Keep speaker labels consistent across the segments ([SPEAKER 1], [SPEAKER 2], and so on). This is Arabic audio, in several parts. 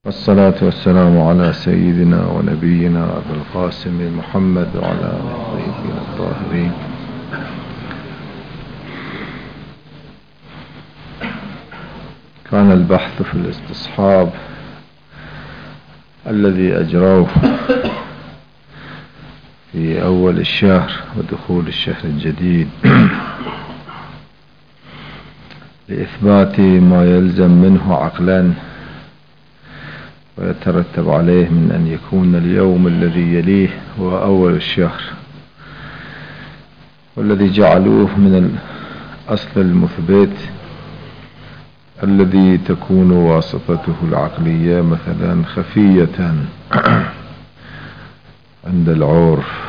[SPEAKER 1] والصلاة والسلام على سيدنا ونبينا أبي القاسم محمد وعلى آله الطيبين الطاهرين. كان البحث في الاستصحاب الذي أجروه في أول الشهر ودخول الشهر الجديد لإثبات ما يلزم منه عقلا ويترتب عليه من أن يكون اليوم الذي يليه هو أول الشهر، والذي جعلوه من الأصل المثبت الذي تكون واسطته العقلية مثلا خفية عند العرف.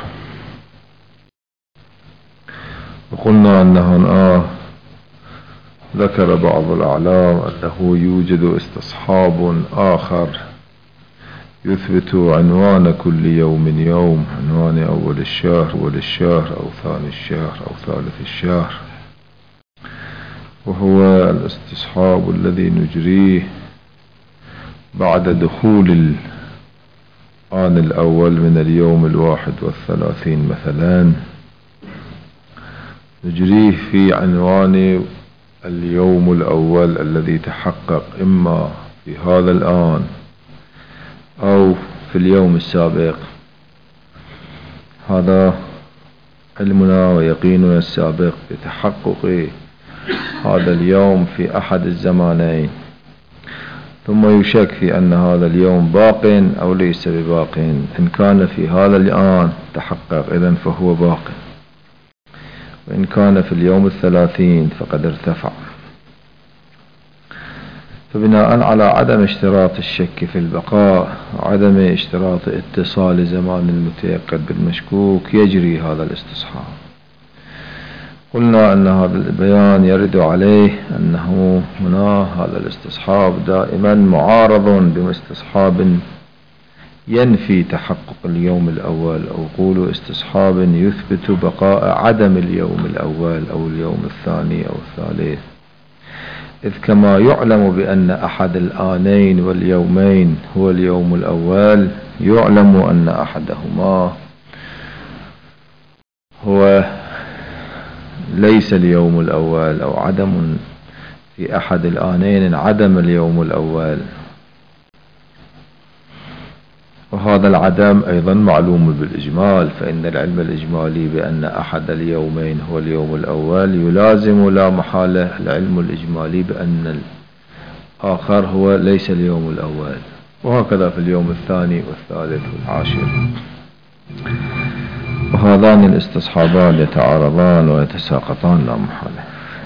[SPEAKER 1] وقلنا أن هنا ذكر بعض الأعلام أنه يوجد استصحاب آخر يثبت عنوان كل يوم يوم، عنوان أول الشهر وللشهر أو ثاني الشهر أو ثالث الشهر، وهو الاستصحاب الذي نجريه بعد دخول الآن الأول من اليوم 31 مثلا، نجريه في عنوان اليوم الأول الذي تحقق إما في هذا الآن أو في اليوم السابق. هذا علمنا ويقيننا السابق بتحقق هذا اليوم في أحد الزمانين، ثم يشك في أن هذا اليوم باق أو ليس بباق. إن كان في هذا الآن تحقق إذن فهو باق، وإن كان في اليوم 30 فقد ارتفع. فبناء على عدم اشتراط الشك في البقاء وعدم اشتراط اتصال زمان المتيقن بالمشكوك يجري هذا الاستصحاب. قلنا أن هذا البيان يرد عليه أنه هنا هذا الاستصحاب دائما معارض باستصحاب ينفي تحقق اليوم الأول، أو قولوا استصحاب يثبت بقاء عدم اليوم الأول أو اليوم الثاني أو الثالث. إذ كما يعلم بأن أحد الآنين واليومين هو اليوم الأول، يعلم أن أحدهما هو ليس اليوم الأول، أو عدم في أحد الآنين عدم اليوم الأول، وهذا العدم أيضا معلوم بالإجمال. فإن العلم الإجمالي بأن أحد اليومين هو اليوم الأول يلازم لا محالة العلم الإجمالي بأن الآخر هو ليس اليوم الأول، وهكذا في اليوم الثاني والثالث والعاشر. وهذان الاستصحابان يتعارضان ويتساقطان لا محالة.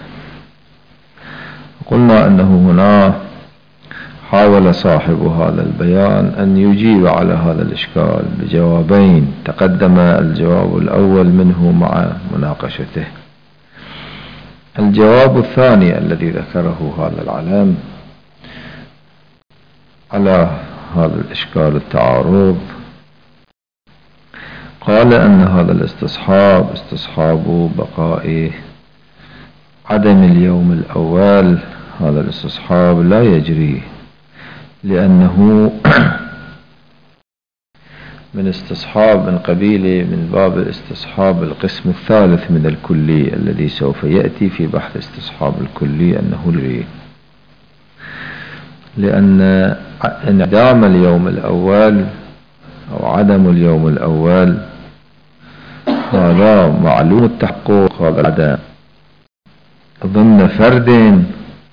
[SPEAKER 1] قلنا أنه هنا حاول صاحب هذا البيان أن يجيب على هذا الإشكال بجوابين، تقدم الجواب الأول منه مع مناقشته. الجواب الثاني الذي ذكره هذا العالم على هذا الإشكال التعارض، قال أن هذا الاستصحاب استصحاب بقاء عدم اليوم الأول، هذا الاستصحاب لا يجري، لأنه من استصحاب من قبيل من باب استصحاب القسم الثالث من الكلي الذي سوف يأتي في بحث استصحاب الكلي أنه يجري، لأن انعدام اليوم الأول أو عدم اليوم الأول هذا معلوم التحقق، هذا العدم ضمن فرد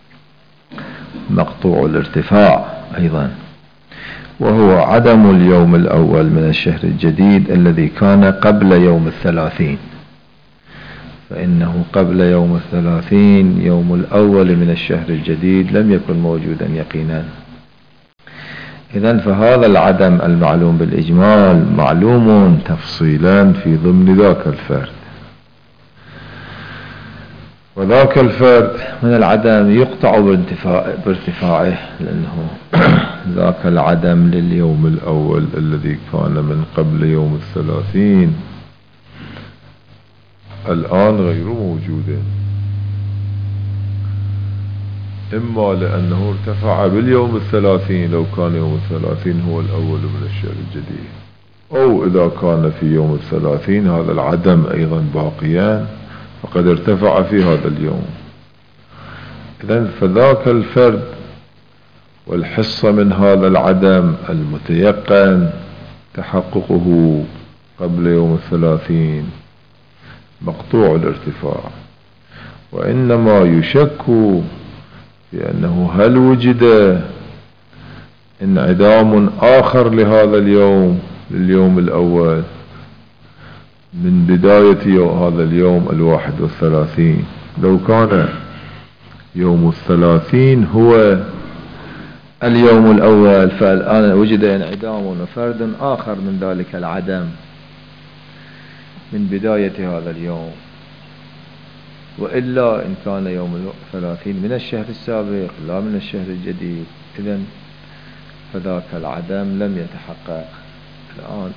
[SPEAKER 1] مقطوع الارتفاع أيضا، وهو عدم اليوم الأول من الشهر الجديد الذي كان قبل يوم 30. فإنه قبل يوم 30 يوم الأول من الشهر الجديد لم يكن موجودا يقينا. إذن فهذا العدم المعلوم بالإجمال معلوم تفصيلا في ضمن ذاك الفرد، وذاك الفرد من العدم يقطع بارتفاعه، لأنه ذاك العدم لليوم الأول الذي كان من قبل يوم 30 الآن غير موجود. إما لأنه ارتفع باليوم 30 لو كان يوم 30 هو الأول من الشهر الجديد، أو إذا كان في يوم 30 هذا العدم أيضا باقيا فقد ارتفع في هذا اليوم. إذن فذاك الفرد والحصة من هذا العدم المتيقن تحققه قبل يوم 30 مقطوع الارتفاع، وإنما يشك في أنه هل وجد انعدام آخر لهذا اليوم لليوم الأول من بداية هذا اليوم 31. لو كان يوم 30 هو اليوم الأول فالآن وجد انعدام وفرد آخر من ذلك العدم من بداية هذا اليوم، وإلا إن كان يوم 30 من الشهر السابق لا من الشهر الجديد، إذن فذاك العدم لم يتحقق. الآن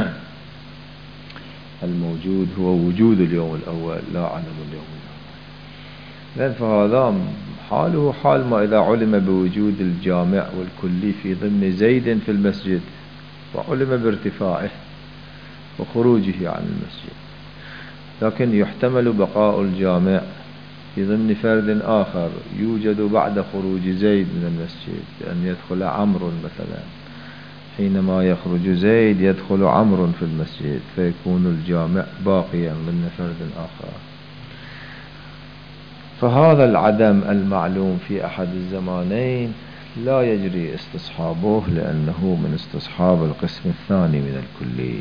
[SPEAKER 1] الموجود هو وجود اليوم الأول لا عدم اليوم الأول. إذن فهذا حاله حال ما إذا علم بوجود الجامع والكلي في ضمن زيد في المسجد وعلم بارتفاعه وخروجه عن المسجد، لكن يحتمل بقاء الجامع في ضمن فرد آخر يوجد بعد خروج زيد من المسجد، لأن يدخل عمرو مثلا، حينما يخرج زيد يدخل عمرو في المسجد فيكون الجامع باقيا ضمن فرد آخر. فهذا العدم المعلوم في أحد الزمانين لا يجري استصحابه لأنه من استصحاب القسم الثاني من الكلي،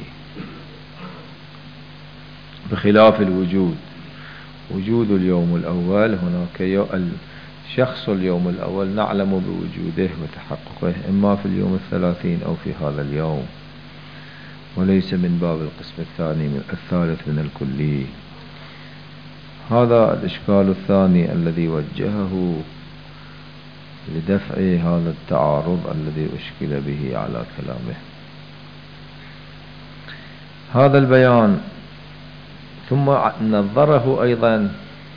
[SPEAKER 1] بخلاف الوجود. وجود اليوم الأول هناك الشخص اليوم الأول نعلم بوجوده وتحققه إما في اليوم 30 أو في هذا اليوم، وليس من باب القسم الثالث من الكلي. هذا الإشكال الثاني الذي وجهه لدفع هذا التعارض الذي أشكل به على كلامه. هذا البيان ثم نظره أيضا،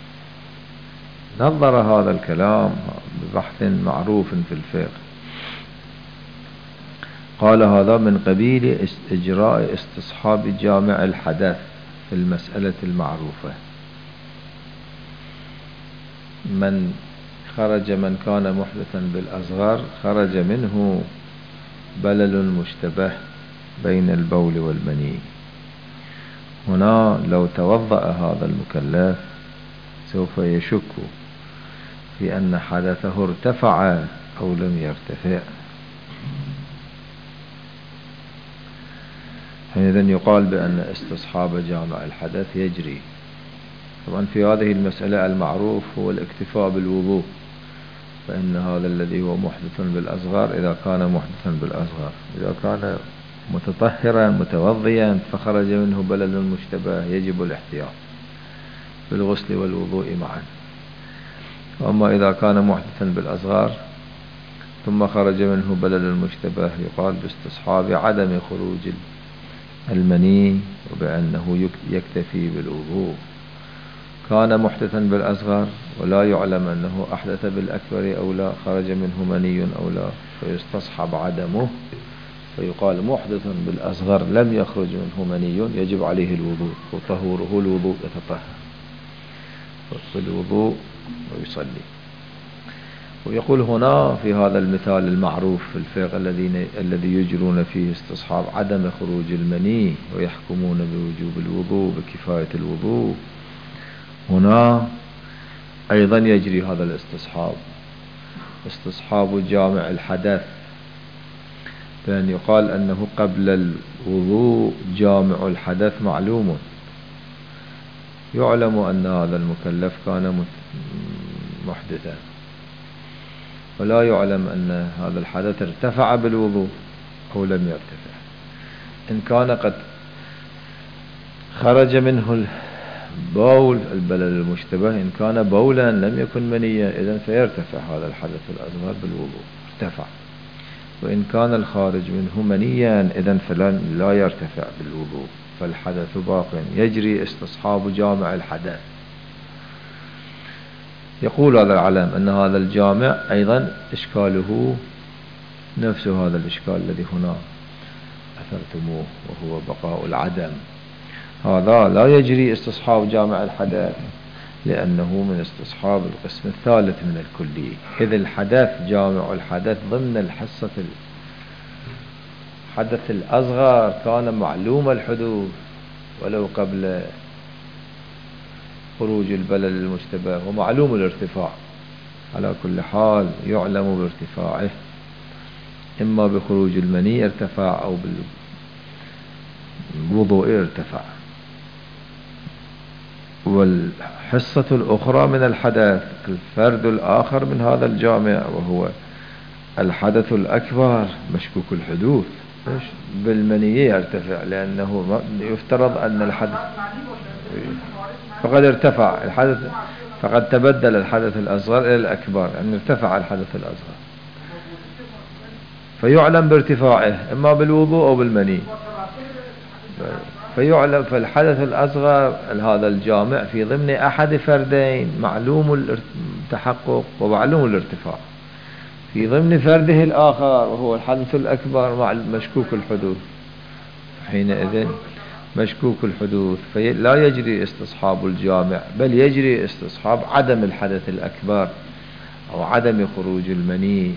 [SPEAKER 1] نظر هذا الكلام ببحث معروف في الفقه، قال هذا من قبيل إجراء استصحاب جامع الحدث في المسألة المعروفة. من كان محدثا بالأصغر خرج منه بلل مشتبه بين البول والمني. هنا لو توضأ هذا المكلف سوف يشك في أن حدثه ارتفع أو لم يرتفع، حينئذ يقال بأن استصحاب جامع الحدث يجري. طبعا في هذه المسألة المعروف هو الاكتفاء بالوضوء، فإن هذا الذي هو محدث بالأصغر إذا كان محدثا بالأصغر، إذا كان متطهرا متوضيا فخرج منه بلل مشتبه يجب الاحتياط بالغسل والوضوء معا. وأما إذا كان محدثا بالأصغر ثم خرج منه بلل مشتبه يقال باستصحاب عدم خروج المني وبأنه يكتفي بالوضوء. كان محدثا بالأصغر ولا يعلم أنه أحدث بالأكبر أو لا، خرج منه مني أو لا، فيستصحب عدمه فيقال محدث بالأصغر لم يخرج منه مني يجب عليه الوضوء، وطهوره الوضوء يتطهر بالوضوء ويصلي. ويقول هنا في هذا المثال المعروف في الفقه الذي يجرون فيه استصحاب عدم خروج المني ويحكمون بوجوب الوضوء بكفاية الوضوء، هنا أيضا يجري هذا الاستصحاب، استصحاب جامع الحدث، بأن يقال أنه قبل الوضوء جامع الحدث معلوم، يعلم أن هذا المكلف كان محدثا، ولا يعلم أن هذا الحدث ارتفع بالوضوء أو لم يرتفع. إن كان قد خرج منه البول البلل المشتبه، إن كان بولا لم يكن منيا إذن فيرتفع هذا الحدث الأصغر بالوضوء ارتفع، وإن كان الخارج منه منيا إذن لا يرتفع بالوضوء فالحدث باق. يجري استصحاب جامع الحدث. يقول هذا العلم أن هذا الجامع أيضا إشكاله نفس هذا الإشكال الذي هنا أثرتموه، وهو بقاء العدم. هذا لا يجري استصحاب جامع الحدث لأنه من استصحاب القسم الثالث من الكلي، إذ الحدث جامع الحدث ضمن الحصة الحدث الأصغر كان معلوم الحدوث ولو قبل خروج البلل المشتبه، ومعلوم الارتفاع على كل حال، يعلم بارتفاعه، إما بخروج المني ارتفع أو بالوضوء ارتفع. والحصة الأخرى من الحدث الفرد الآخر من هذا الجامع وهو الحدث الأكبر مشكوك الحدوث بالمني يرتفع، لأنه يفترض أن الحدث فقد ارتفع الحدث، فقد تبدل الحدث الأصغر إلى الأكبر، يعني ارتفع الحدث الأصغر، فيعلم بارتفاعه إما بالوضوء أو بالمني، فيعلم. فالحدث الأصغر هذا الجامع في ضمن أحد فردين معلوم التحقق ومعلوم الارتفاع، في ضمن فرده الآخر وهو الحدث الأكبر مشكوك الحدوث، حينئذ مشكوك الحدوث فلا يجري استصحاب الجامع، بل يجري استصحاب عدم الحدث الأكبر أو عدم خروج المني.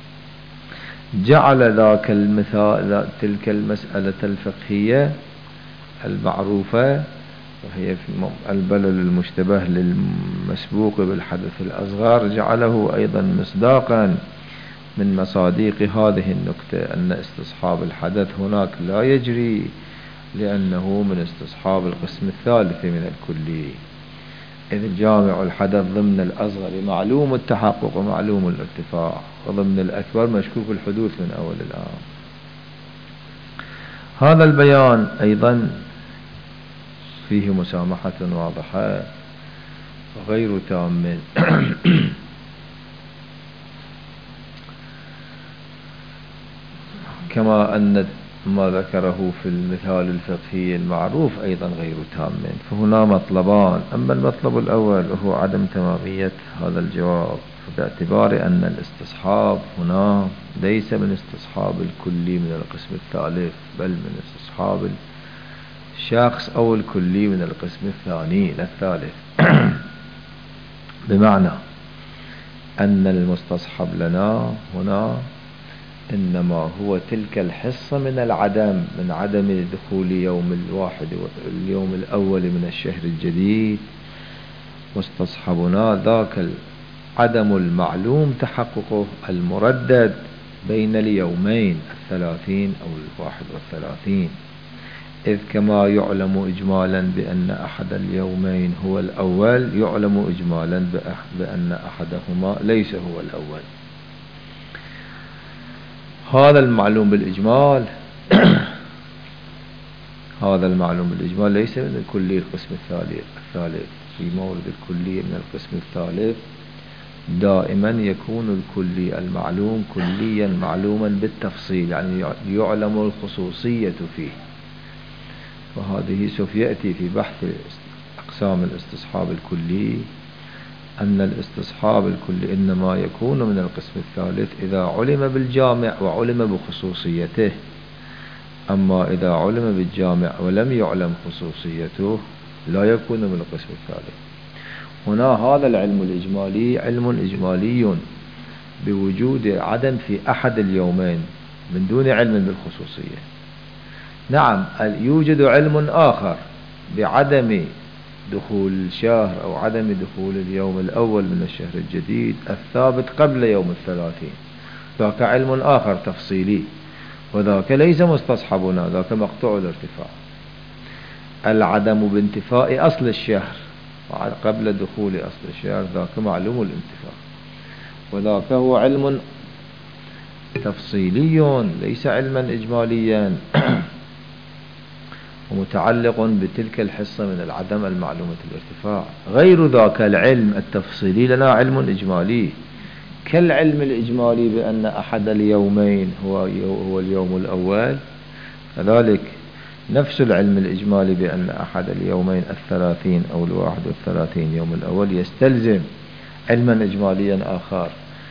[SPEAKER 1] جعل ذاك المثال تلك المسألة الفقهية المعروفة وهي في البلل المشتبه للمسبوق بالحدث الأصغر، جعله أيضا مصداقا من مصاديق هذه النكتة، أن استصحاب الحدث هناك لا يجري لأنه من استصحاب القسم الثالث من الكلي، إذ جامع الحدث ضمن الأصغر معلوم التحقق ومعلوم الارتفاع، وضمن الأكبر مشكوك الحدوث من أول الآن. هذا البيان أيضا فيه مسامحة واضحة وغير تام كما أن ما ذكره في المثال الفقهي المعروف أيضا غير تام، فهنا مطلبان. أما المطلب الأول وهو عدم تمامية هذا الجواب، باعتبار أن الاستصحاب هنا ليس من استصحاب الكلي من القسم الثالث، بل من استصحاب الشخص أو الكلي من القسم الثاني الثالث بمعنى أن المستصحب لنا هنا إنما هو تلك الحصة من العدم، من عدم دخول اليوم الأول من الشهر الجديد، مستصحبنا ذاك عدم المعلوم تحققه المردد بين اليومين 30 أو 31، إذ كما يعلم إجمالا بأن أحد اليومين هو الأول، يعلم إجمالا بأن أحدهما ليس هو الأول. هذا المعلوم بالإجمال هذا المعلوم بالإجمال ليس من الكلي القسم الثالث. في مورد الكلي من القسم الثالث دائما يكون الكلي المعلوم كليا معلوما بالتفصيل، يعني يعلم الخصوصية فيه، وهذه سوف يأتي في بحث أقسام الاستصحاب الكلي أن الاستصحاب الكلي إنما يكون من القسم الثالث إذا علم بالجامع وعلم بخصوصيته، أما إذا علم بالجامع ولم يعلم خصوصيته لا يكون من القسم الثالث. هنا هذا العلم الإجمالي علم إجمالي بوجود عدم في أحد اليومين من دون علم بالخصوصية. نعم يوجد علم آخر بعدم دخول الشهر أو عدم دخول اليوم الأول من الشهر الجديد الثابت قبل يوم 30، ذاك علم آخر تفصيلي، وذاك ليس مستصحبنا، ذاك مقطوع الارتفاع. العدم بانتفاء أصل الشهر قبل دخول أصل الشهر ذاك معلوم الانتفاء، وذاك هو علم تفصيلي ليس علما إجماليا ومتعلق بتلك الحصة من العدم المعلومة الارتفاع. غير ذاك العلم التفصيلي لنا علم إجمالي كالعلم الإجمالي بأن أحد اليومين هو اليوم الأول، كذلك نفس العلم الإجمالي بأن أحد اليومين 30 أو 31 يوم الأول يستلزم علما إجماليا آخر،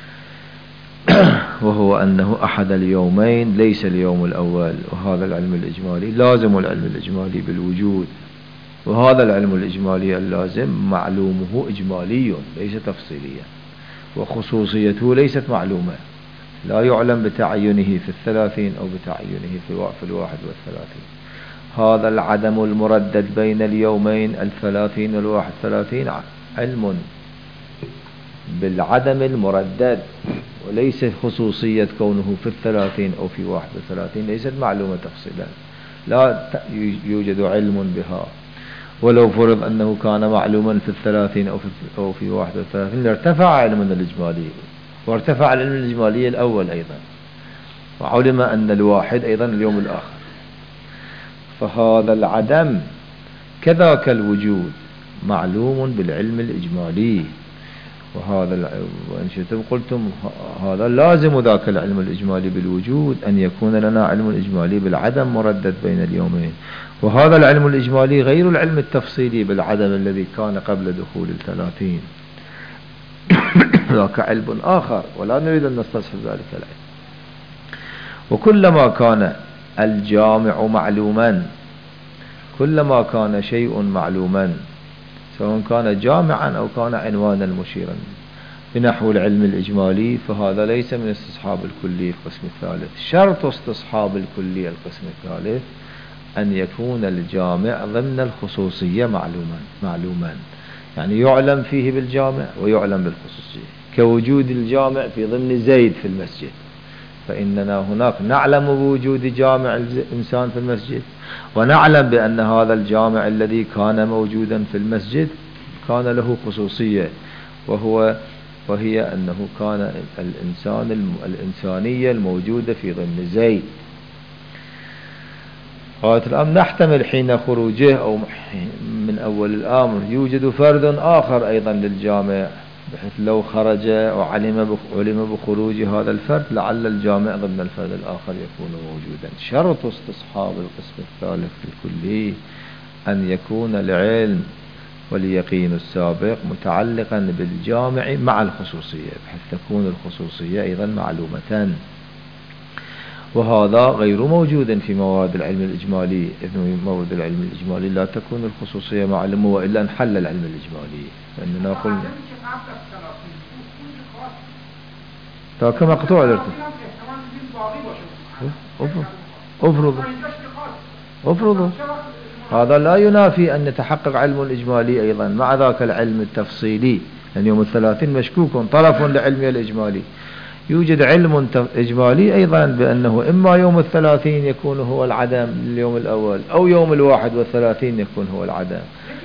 [SPEAKER 1] وهو أنه أحد اليومين ليس اليوم الأول، وهذا العلم الإجمالي لازم العلم الإجمالي بالوجود، وهذا العلم الإجمالي اللازم معلومه إجمالي ليس تفصيليا، وخصوصيته ليست معلومة، لا يعلم بتعينه في 30 أو بتعينه في 31. هذا العدم المردد بين اليومين 30 و 31 علم بالعدم المردد، وليس خصوصية كونه في 30 أو في 31 ليست معلومة تفصيلا، لا يوجد علم بها. ولو فرض أنه كان معلوما في 30 أو في 31 لارتفع علمنا الإجمالي، وارتفع العلم الإجمالي الأول أيضا، وعلم أن الواحد أيضا اليوم الآخر. فهذا العدم كذاك الوجود معلوم بالعلم الإجمالي، وإن شئتم قلتم هذا لازم ذاك العلم الإجمالي بالوجود أن يكون لنا علم إجمالي بالعدم مردد بين اليومين، وهذا العلم الإجمالي غير العلم التفصيلي بالعدم الذي كان قبل دخول 30. ذاك علم آخر، ولا نريد أن نستصحب ذلك العلم. وكلما كان الجامع معلوما، كلما كان شيء معلوما سواء كان جامعا أو كان عنوانا مشيرا بنحو العلم الإجمالي، فهذا ليس من استصحاب الكلي القسم الثالث. شرط استصحاب الكلي القسم الثالث أن يكون الجامع ضمن الخصوصية معلوما، يعني يعلم فيه بالجامع ويعلم بالخصوصية، كوجود الجامع في ضمن زيد في المسجد، فإننا هناك نعلم بوجود جامع الإنسان في المسجد، ونعلم بأن هذا الجامع الذي كان موجودا في المسجد كان له خصوصية، وهي أنه كان الإنسانية الموجودة في ضمن زيد. غاية الأمر نحتمل حين خروجه أو من أول الأمر يوجد فرد آخر أيضا للجامع، بحيث لو خرج وعلم بخروج هذا الفرد لعل الجامع ضمن الفرد الآخر يكون موجودا. شرط استصحاب القسم الثالث الكلي أن يكون العلم واليقين السابق متعلقا بالجامع مع الخصوصية، بحيث تكون الخصوصية أيضا معلومة، وهذا غير موجود في مواد العلم الإجمالي، إذ في مواد العلم الإجمالي لا تكون الخصوصية معلومة، وإلا انحل العلم الإجمالي. فإننا قلنا كما مقطوع الارتفاع. افرضوا هذا لا ينافي أن يتحقق علم الإجمالي أيضا مع ذاك العلم التفصيلي، لأن يوم 30 مشكوك طرف لعلمي الإجمالي. يوجد علم إجمالي أيضا بأنه إما يوم 30 يكون هو العدم لليوم الأول، أو يوم 31 يكون هو العدم.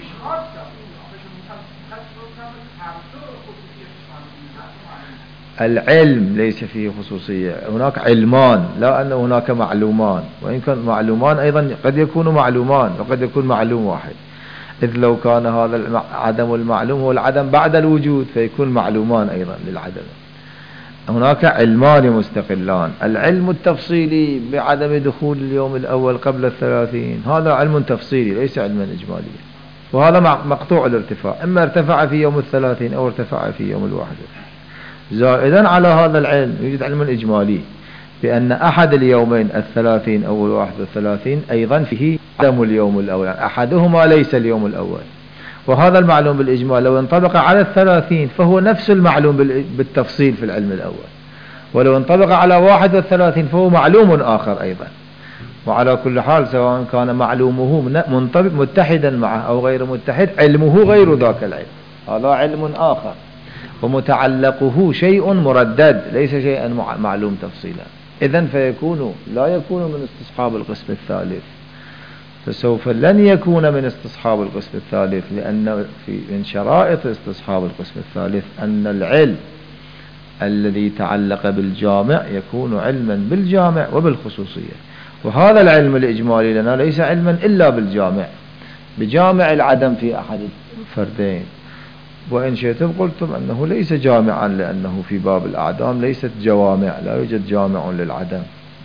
[SPEAKER 1] العلم ليس فيه خصوصية، هناك علمان، لا أن هناك معلومان، وإن كان معلومان أيضا قد يكون معلومان وقد يكون معلوم واحد، إذ لو كان هذا عدم المعلوم هو العدم بعد الوجود فيكون معلومان أيضا للعدم. هناك علمان مستقلان، العلم التفصيلي بعدم دخول اليوم الأول قبل 30 هذا علم تفصيلي ليس علما إجماليا، وهذا مقطوع الارتفاع، إما ارتفع في يوم 30 أو ارتفع في يوم 1. زائدا على هذا العلم يوجد علم إجمالي بأن أحد اليومين 30 أو 31 أيضا فيه عدم اليوم الأول، أحدهما ليس اليوم الأول، وهذا المعلوم بالإجمال لو انطبق على 30 فهو نفس المعلوم بالتفصيل في العلم الأول، ولو انطبق على 31 فهو معلوم آخر أيضا. وعلى كل حال سواء كان معلومه منطبق متحدا معه أو غير متحد، علمه غير ذاك العلم، هذا علم آخر، ومتعلقه شيء مردد ليس شيئا معلوم تفصيلا. إذن فيكون لا يكون من استصحاب القسم الثالث، فسوف لن يكون من استصحاب القسم الثالث، لأن من شرائط استصحاب القسم الثالث أن العلم الذي تعلق بالجامع يكون علما بالجامع وبالخصوصية، وهذا العلم الإجمالي لنا ليس علما إلا بالجامع، بجامع العدم في أحد الفردين. وإن شئتم قلتم أنه ليس جامعا، لأنه في باب الأعدام ليست جوامع، لا يوجد جامع للعدم.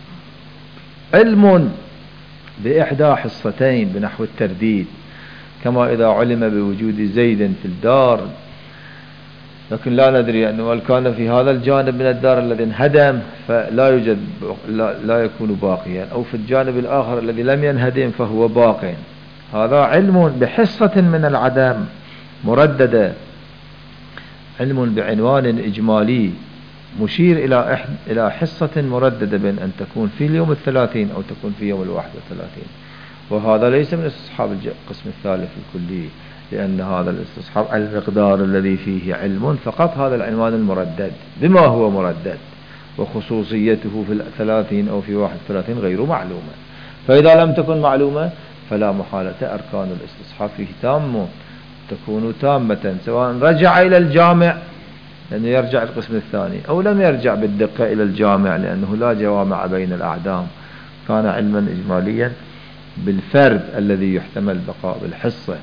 [SPEAKER 1] علم بإحدى حصتين بنحو الترديد، كما إذا علم بوجود زيد في الدار لكن لا ندري أنه هل كان في هذا الجانب من الدار الذي انهدم فلا يوجد لا يكون باقيا، أو في الجانب الآخر الذي لم ينهدم فهو باق. هذا علم بحصة من العدم مرددة، علم بعنوان إجمالي مشير إلى حصة مرددة بين أن تكون في اليوم 30 أو تكون في يوم 31. وهذا ليس من استصحاب القسم الثالث الكلي، لأن هذا الاستصحاب المقدار الذي فيه علم فقط، هذا العنوان المردد بما هو مردد، وخصوصيته في 30 أو في 31 غير معلومة. فإذا لم تكن معلومة فلا محالة أركان الاستصحاب فيه تامة، تكون تامة، سواء رجع إلى الجامع لأنه يرجع القسم الثاني، أو لم يرجع بالدقة إلى الجامع لأنه لا جوامع بين الأعدام، كان علما إجماليا بالفرد الذي يحتمل بقاء بالحصة.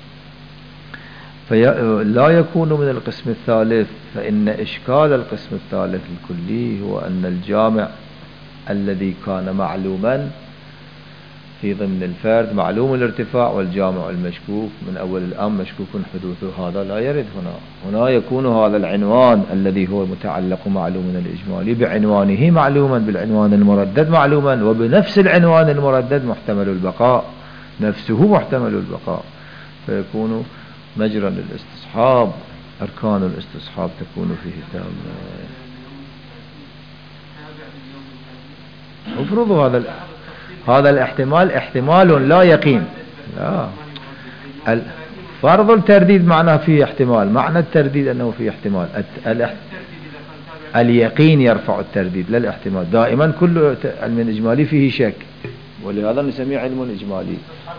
[SPEAKER 1] فلا يكون من القسم الثالث، فإن إشكال القسم الثالث الكلي هو أن الجامع الذي كان معلوما في ضمن الفرد معلوم الارتفاع، والجامع المشكوك من أول الأمر مشكوك حدوثه، هذا لا يرد هنا يكون هذا العنوان الذي هو متعلق معلوم من الإجمالي بعنوانه معلوما، بالعنوان المردد معلوما، وبنفس العنوان المردد محتمل البقاء، نفسه محتمل البقاء، فيكون مجرى للاستصحاب، أركان الاستصحاب تكون فيه تامة. افرضوا هذا الاحتمال احتمال لا يقين، لا فرض الترديد معناه فيه احتمال، معنى الترديد أنه فيه احتمال، اليقين يرفع الترديد لا الاحتمال. دائما كل علم إجمالي فيه شك، ولهذا نسميه علم إجمالي.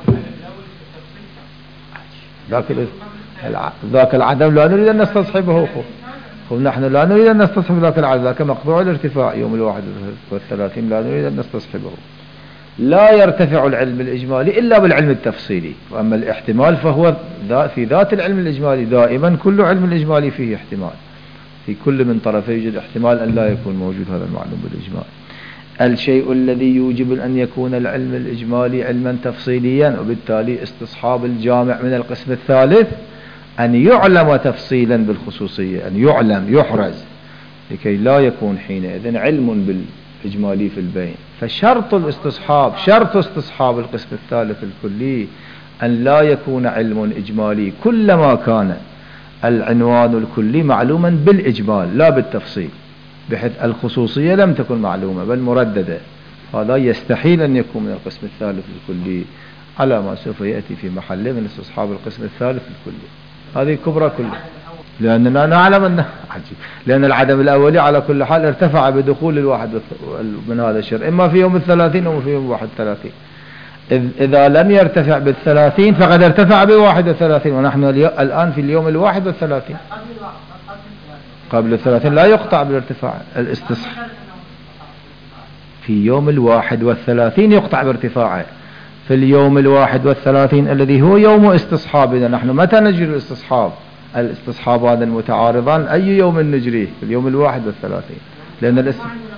[SPEAKER 1] ذاك العدم لا نريد أن نستصحبه، نحن لا نريد أن نستصحب ذاك العدم، ذاك مقطوع الارتفاع يوم 31 لا نريد أن نستصحبه. لا يرتفع العلم الإجمالي إلا بالعلم التفصيلي، وأما الاحتمال فهو في ذات العلم الإجمالي، دائما كل علم الإجمالي فيه احتمال، في كل من طرفي يوجد احتمال أن لا يكون موجود هذا المعلوم بالإجمال. الشيء الذي يوجب أن يكون العلم الإجمالي علما تفصيليا، وبالتالي استصحاب الجامع من القسم الثالث أن يعلم تفصيلا بالخصوصية، أن يعلم يحرز، لكي لا يكون حينئذ علم بالإجمالي في البين. فشرط الاستصحاب، شرط استصحاب القسم الثالث الكلي أن لا يكون علم إجمالي كلما كان العنوان الكلي معلوما بالإجمال لا بالتفصيل، بحيث الخصوصية لم تكن معلومة بل مرددة، هذا يستحيل أن يكون من القسم الثالث الكلي، على ما سوف يأتي في محله من استصحاب القسم الثالث الكلي. هذه كبرى كلها، لأننا نعلم أن لأن العدم الأولي على كل حال ارتفع بدخول الواحد من هذا الشر، إما في يوم 30 أو في يوم 31. إذا لم يرتفع 30 فقد ارتفع 31، ونحن الآن في اليوم 31. قبل 30 لا يقطع بالارتفاع، الاستصحاب في يوم 31 يقطع بارتفاعه، في اليوم 31 الذي هو يوم استصحابنا. نحن متى نجري الاستصحاب؟ الاستصحاب هذا المتعارضان أي يوم نجريه؟ في اليوم 31، لأن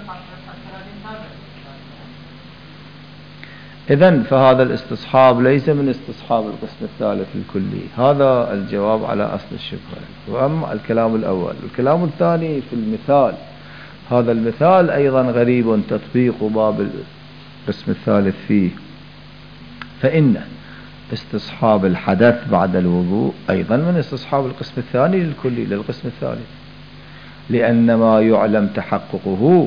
[SPEAKER 1] إذن فهذا الاستصحاب ليس من استصحاب القسم الثالث الكلي. هذا الجواب على أصل الشبهة. وأما الكلام الأول، الكلام الثاني في المثال، هذا المثال أيضا غريب تطبيق باب القسم الثالث فيه، فإن استصحاب الحدث بعد الوضوء أيضا من استصحاب القسم الثاني للكلي للقسم الثالث، لأن ما يعلم تحققه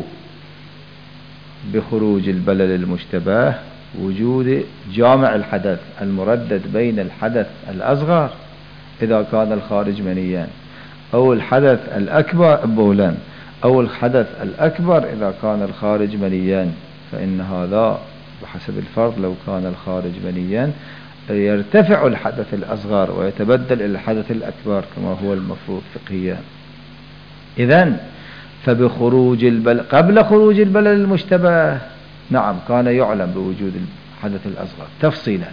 [SPEAKER 1] بخروج البلل المشتبه وجود جامع الحدث المردد بين الحدث الأصغر إذا كان الخارج منيا، أو الحدث الأكبر بولا، أو الحدث الأكبر إذا كان الخارج منيا، فإن هذا بحسب الفرض لو كان الخارج منيا يرتفع الحدث الأصغر ويتبدل إلى الحدث الأكبر كما هو المفروض فقهيا. إذن فبخروج قبل خروج البلل المشتبه نعم كان يعلم بوجود الحدث الأصغر تفصيلا،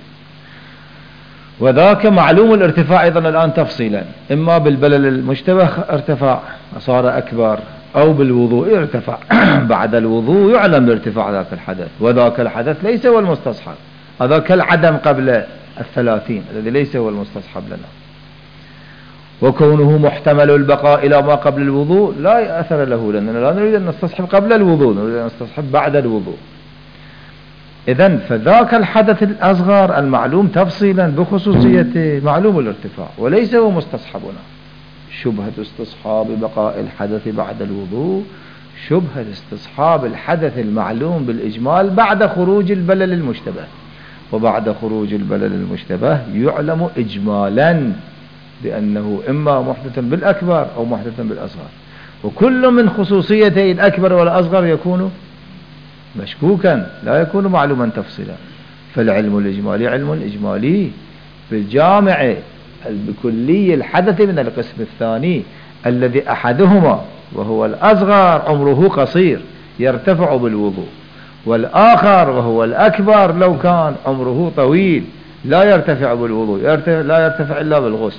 [SPEAKER 1] وذاك معلوم الارتفاع أيضا الآن تفصيلا، إما بالبلل المشتبه ارتفع صار أكبر، أو بالوضوء ارتفع بعد الوضوء يعلم بارتفاع ذاك الحدث، وذاك الحدث ليس هو المستصحب، هذاك العدم قبل 30 الذي ليس هو المستصحب لنا. وكونه محتمل البقاء إلى ما قبل الوضوء لا أثر له، لأننا لا نريد أن نستصحب قبل الوضوء، نريد أن نستصحب بعد الوضوء. إذن فذاك الحدث الأصغر المعلوم تفصيلا بخصوصيته معلوم الارتفاع وليس هو مستصحبنا. شبهة استصحاب بقاء الحدث بعد الوضوء شبهة استصحاب الحدث المعلوم بالإجمال بعد خروج البلل المشتبه، وبعد خروج البلل المشتبه يعلم إجمالا بأنه إما محدث بالأكبر أو محدث بالأصغر، وكل من خصوصيتي الأكبر والأصغر يكون مشكوكا لا يكون معلوما تفصيلا. فالعلم الإجمالي علم إجمالي بالجامع بكلي الحدث من القسم الثاني الذي أحدهما وهو الأصغر عمره قصير يرتفع بالوضوء، والآخر وهو الأكبر لو كان عمره طويل لا يرتفع بالوضوء، لا يرتفع إلا بالغسل.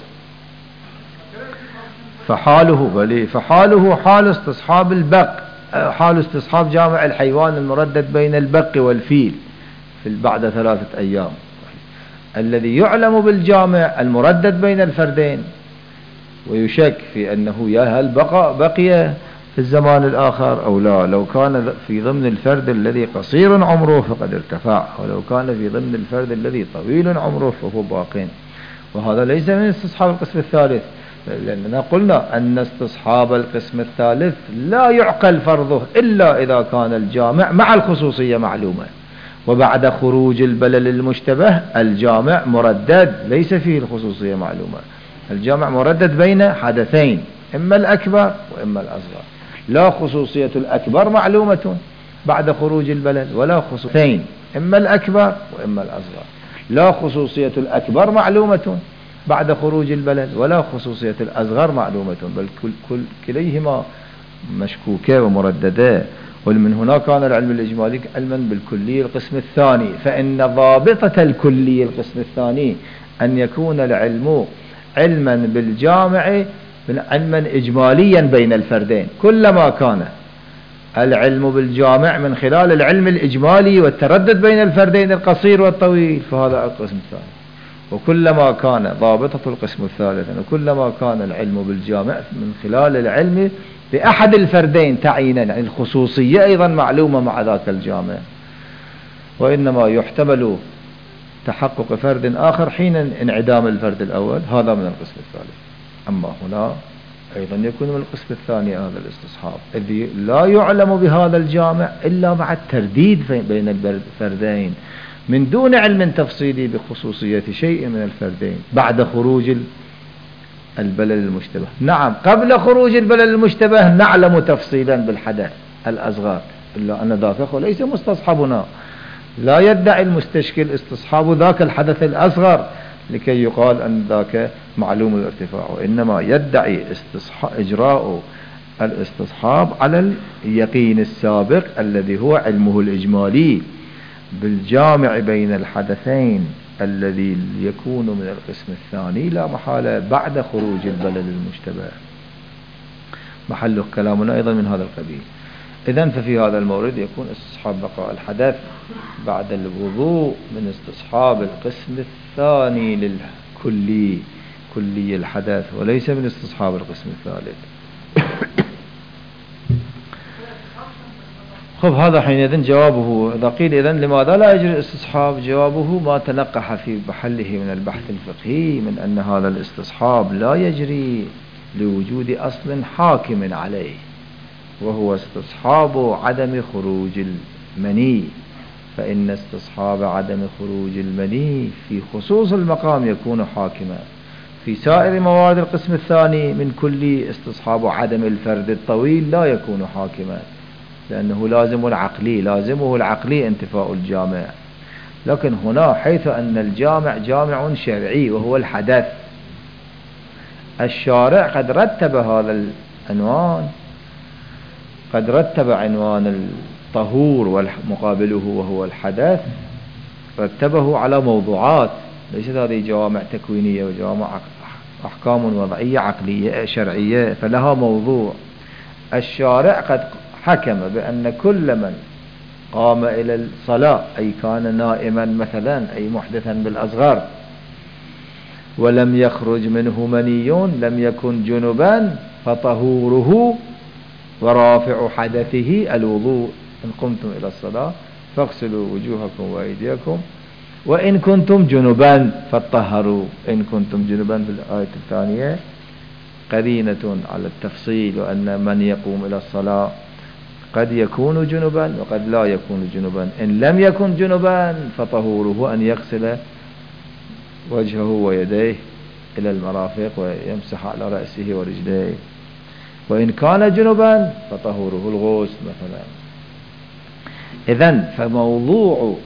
[SPEAKER 1] فحاله حال استصحاب البق، حال استصحاب جامع الحيوان المردد بين البق والفيل بعد 3 أيام، الذي يعلم بالجامع المردد بين الفردين ويشك في أنه يا هل بقي في الزمان الآخر أو لا. لو كان في ضمن الفرد الذي قصير عمره فقد ارتفع، ولو كان في ضمن الفرد الذي طويل عمره فهو باق. وهذا ليس من استصحاب القسم الثالث، لأننا قلنا أن استصحاب القسم الثالث لا يعقل فرضه إلا إذا كان الجامع مع الخصوصية معلومة، وبعد خروج البلل المشتبه الجامع مردد ليس فيه الخصوصية معلومة، الجامع مردد بين حدثين إما الأكبر وإما الأصغر، لا خصوصية الأكبر معلومة بعد خروج البلل ولا خصوصيتين إما الأكبر وإما الأصغر، لا خصوصية الأكبر معلومة بعد خروج البلل ولا خصوصية الأصغر معلومة، بل كليهما مشكوكة ومرددة. ومن هنا كان العلم الإجمالي علما بالكلي القسم الثاني، فإن ضابطة الكلي القسم الثاني أن يكون العلم علما بالجامع علما إجماليا بين الفردين. كلما كان العلم بالجامع من خلال العلم الإجمالي والتردد بين الفردين القصير والطويل فهذا القسم الثاني، وكلما كان ضابطة القسم الثالث وكلما كان العلم بالجامع من خلال العلم بأحد الفردين تعيينا، يعني الخصوصية أيضا معلومة مع ذاك الجامع، وإنما يحتمل تحقق فرد آخر حين انعدام الفرد الأول، هذا من القسم الثالث. أما هنا أيضا يكون من القسم الثاني هذا الاستصحاب الذي لا يعلم بهذا الجامع إلا مع الترديد بين الفردين من دون علم تفصيلي بخصوصية شيء من الفردين بعد خروج البلل المشتبه. نعم قبل خروج البلل المشتبه نعلم تفصيلا بالحدث الأصغر، إلا أن ذاك ليس مستصحبنا، لا يدعي المستشكل استصحاب ذاك الحدث الأصغر لكي يقال أن ذاك معلوم الارتفاع، وإنما يدعي إجراء الاستصحاب على اليقين السابق الذي هو علمه الإجمالي بالجامع بين الحدثين الذي يكون من القسم الثاني لا محالة بعد خروج البلل المشتبه. محل كلامنا أيضا من هذا القبيل. إذن ففي هذا المورد يكون استصحاب بقاء الحدث بعد الوضوء من استصحاب القسم الثاني للكلي كلي الحدث وليس من استصحاب القسم الثالث. خب هذا حينئذ جوابه إذا قيل إذن لماذا لا يجري الاستصحاب، جوابه ما تنقح في محله من البحث الفقهي من أن هذا الاستصحاب لا يجري لوجود أصل حاكم عليه وهو استصحاب عدم خروج المني، فإن استصحاب عدم خروج المني في خصوص المقام يكون حاكما، في سائر موارد القسم الثاني من كل استصحاب عدم الفرد الطويل لا يكون حاكما، لأنه لازمه العقلي انتفاء الجامع. لكن هنا حيث أن الجامع جامع شرعي وهو الحدث، الشارع قد رتب هذا العنوان، قد رتب عنوان الطهور ومقابله وهو الحدث، رتبه على موضوعات، ليست هذه جوامع تكوينية وجوامع أحكام وضعية عقلية شرعية، فلها موضوع. الشارع قد حكم بأن كل من قام إلى الصلاة أي كان نائما مثلا أي محدثا بالأصغر ولم يخرج منه مني لم يكن جنبا فطهوره ورافع حدثه الوضوء. إن قمتم إلى الصلاة فاغسلوا وجوهكم وأيديكم وإن كنتم جنبا فطهروا. إن كنتم جنبا في الآية الثانية قرينة على التفصيل، وأن من يقوم إلى الصلاة قد يكون جنبا وقد لا يكون جنبا. إن لم يكن جنبا فطهوره أن يغسل وجهه ويديه إلى المرافق ويمسح على رأسه ورجليه. وإن كان جنبا فطهوره الغسل مثلا. إذن فموضوع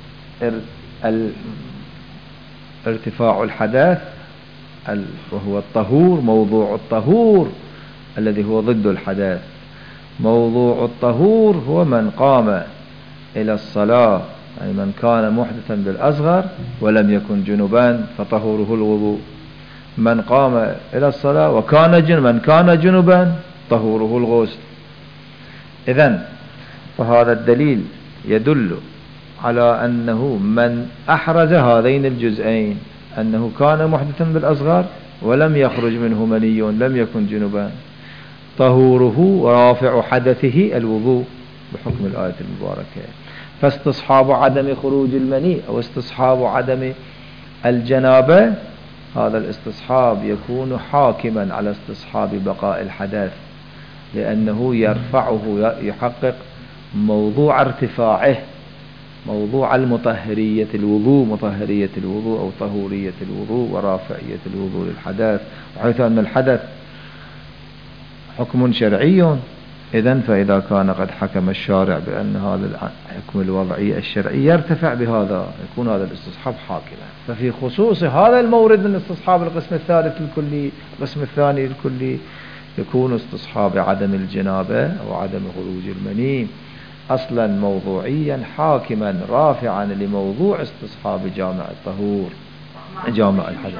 [SPEAKER 1] ارتفاع الحدث وهو الطهور، موضوع الطهور الذي هو ضد الحدث. موضوع الطهور هو من قام إلى الصلاة، يعني من كان محدثا بالأصغر ولم يكن جنبا فطهوره الوضوء. من قام إلى الصلاة وكان من كان جنبا طهوره الغسل. إذن فهذا الدليل يدل على أنه من أحرز هذين الجزئين، أنه كان محدثا بالأصغر ولم يخرج منه مني لم يكن جنبا، طهوره ورافع حدثه الوضوء بحكم الآية المباركة. فاستصحاب عدم خروج المني أو استصحاب عدم الجنابة، هذا الاستصحاب يكون حاكما على استصحاب بقاء الحدث، لأنه يرفعه، يحقق موضوع ارتفاعه، موضوع المطهرية الوضوء، مطهرية الوضوء أو طهورية الوضوء ورافعية الوضوء للحدث، وحيث أن الحدث حكم شرعي. إذن فإذا كان قد حكم الشارع بأن هذا الحكم الوضعي الشرعي يرتفع بهذا، يكون هذا الاستصحاب حاكما. ففي خصوص هذا المورد من استصحاب القسم الثالث الكلي، القسم الثاني الكلي، يكون استصحاب عدم الجنابة أو عدم خروج المني أصلا موضوعيا حاكما رافعا لموضوع استصحاب جامع الطهور، جامع الحدث.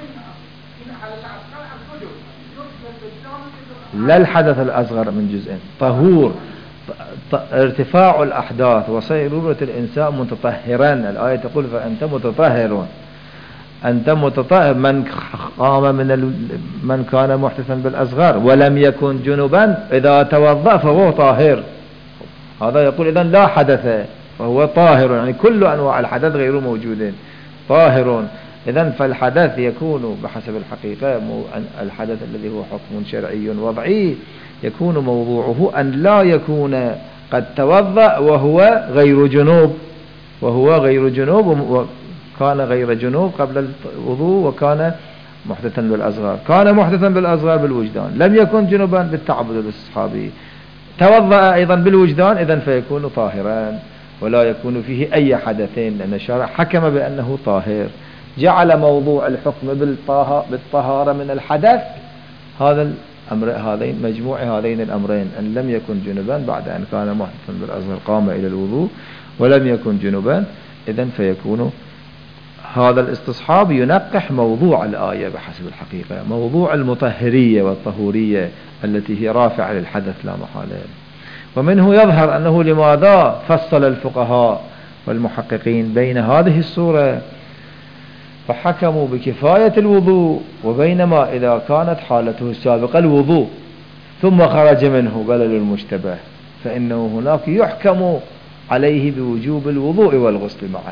[SPEAKER 1] لا الحدث الأصغر من جزئين، طهور ارتفاع الأحداث وصيرورة الإنسان متطهرا. الآية تقول فأنت متطهر، أنت متطهر. من قام من كان محدثا بالأصغر ولم يكن جنبا إذا توضأ فهو طاهر. هذا يقول إذن لا حدث فهو طاهر، يعني كل أنواع الحدث غير موجود طاهر. إذن فالحدث يكون بحسب الحقيقة، الحدث الذي هو حكم شرعي وضعي يكون موضوعه أن لا يكون قد توضأ وهو غير جنوب، وهو غير جنوب وكان غير جنوب قبل الوضوء وكان محدثا بالأصغر، كان محدثا بالأصغر بالوجدان، لم يكن جنوبا بالتعبد الاستصحابي، توضأ أيضا بالوجدان، إذن فيكون طاهرا ولا يكون فيه أي حدثين، لأن الشارع حكم بأنه طاهر، جعل موضوع الحكم بالطهارة من الحدث هذا الأمر، هذين مجموع هذين الأمرين، أن لم يكن جنبا بعد أن كان محدثا بالأصغر قام إلى الوضوء ولم يكن جنبا، إذن فيكون هذا الاستصحاب ينقح موضوع الآية بحسب الحقيقة، موضوع المطهرية والطهورية التي هي رافعة للحدث لا محالة. ومنه يظهر أنه لماذا فصل الفقهاء والمحققين بين هذه الصورة فحكموا بكفاية الوضوء، وبينما إذا كانت حالته السابقة الوضوء ثم خرج منه بلل المشتبه فإنه هناك يحكم عليه بوجوب الوضوء والغسل معا،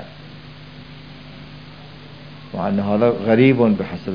[SPEAKER 1] وأن هذا غريب بحسب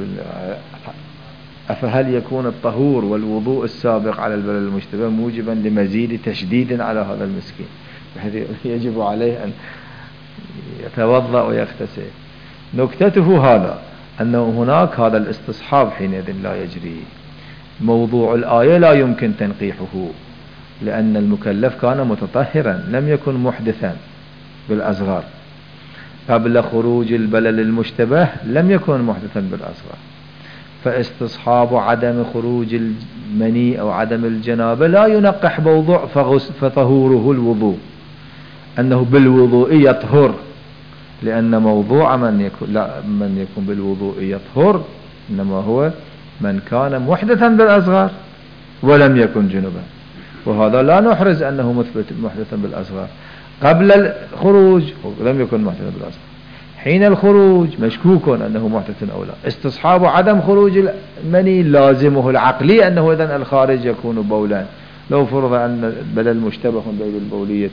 [SPEAKER 1] أفهل يكون الطهور والوضوء السابق على البلل المشتبه موجبا لمزيد تشديد على هذا المسكين بحيث يجب عليه أن يتوضأ ويغتسل؟ نكتته هذا أنه هناك هذا الاستصحاب حينئذ لا يجري، موضوع الآية لا يمكن تنقيحه، لأن المكلف كان متطهرا لم يكن محدثا بالأصغر، قبل خروج البلل المشتبه لم يكن محدثا بالأصغر، فاستصحاب عدم خروج المني أو عدم الجنابة لا ينقح موضوع فطهوره الوضوء، أنه بالوضوء يطهر، لأن موضوع من يكون بالوضوء يطهر إنما هو من كان محدثا بالأصغر ولم يكن جنبا، وهذا لا نحرز أنه محدثا بالأصغر قبل الخروج ولم يكن محدثا بالأصغر، حين الخروج مشكوك أنه محدث أو لا. استصحاب عدم خروج المني لازمه العقلي أنه إذن الخارج يكون بولا، لو فرض أن بدل مشتبه بين البولية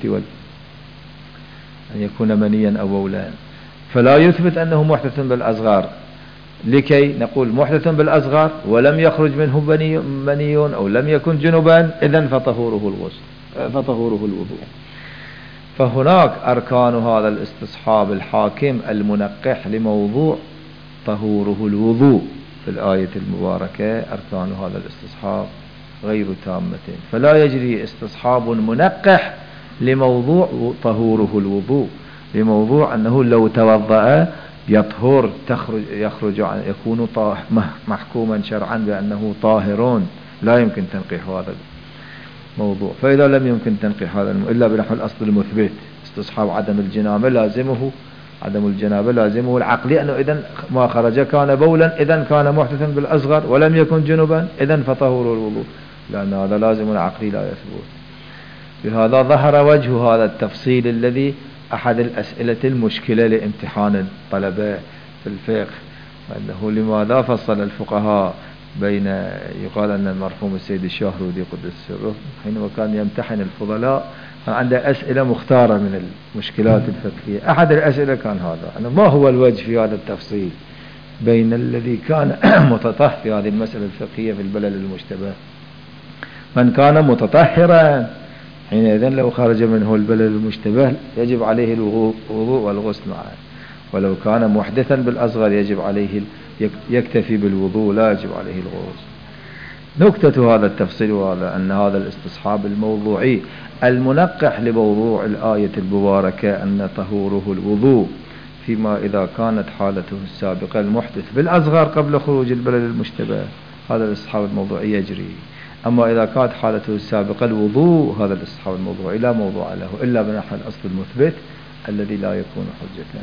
[SPEAKER 1] أن يكون منيا أو بولا، فلا يثبت أنه محدث بالأصغر لكي نقول محدث بالأصغر ولم يخرج منه مني أو لم يكن جنبا، إذن فطهوره الغسل فطهوره الوضوء. فهناك أركان هذا الاستصحاب الحاكم المنقح لموضوع طهوره الوضوء في الآية المباركة، أركان هذا الاستصحاب غير تامة، فلا يجري استصحاب منقح لموضوع طهوره الوضوء، لموضوع أنه لو توضأ يطهر يخرج يكون محكوما شرعا بأنه طاهرون، لا يمكن تنقيح هذا الموضوع. فإذا لم يمكن تنقيح هذا إلا بنحو الأصل المثبت استصحاب عدم الجنابة لازمه العقلي أنه إذن ما خرج كان بولا، إذن كان محدثا بالأصغر ولم يكن جنبا، إذن فطهور الوضوء، لأن هذا لازم العقلي لا يثبت. بهذا ظهر وجه هذا التفصيل الذي أحد الأسئلة المشكلة لامتحان الطلبة في الفقه، أنه لماذا فصل الفقهاء بين يقال أن المرحوم السيد الشاهرودي قدس سره حينما كان يمتحن الفضلاء عنده أسئلة مختارة من المشكلات الفقهية، أحد الأسئلة كان هذا، أنه ما هو الوجه في هذا التفصيل بين الذي كان متطهر في هذه المسألة الفقهية في البلل المشتبه، من كان متطهرا حينئذ لو خرج منه البلل المشتبه يجب عليه الوضوء والغسل معه، ولو كان محدثا بالأصغر يجب عليه يكتفي بالوضوء لا يجب عليه الغسل. نكتة هذا التفصيل وهذا أن هذا الاستصحاب الموضوعي المنقح لموضوع الآية المباركة أن طهوره الوضوء فيما إذا كانت حالته السابقة المحدث بالأصغر قبل خروج البلل المشتبه، هذا الاستصحاب الموضوعي يجري. أما إذا كانت حالته السابقة الوضوء هذا الاستصحاب الموضوعي لا موضوع له إلا بنحو الأصل المثبت الذي لا يكون حجة.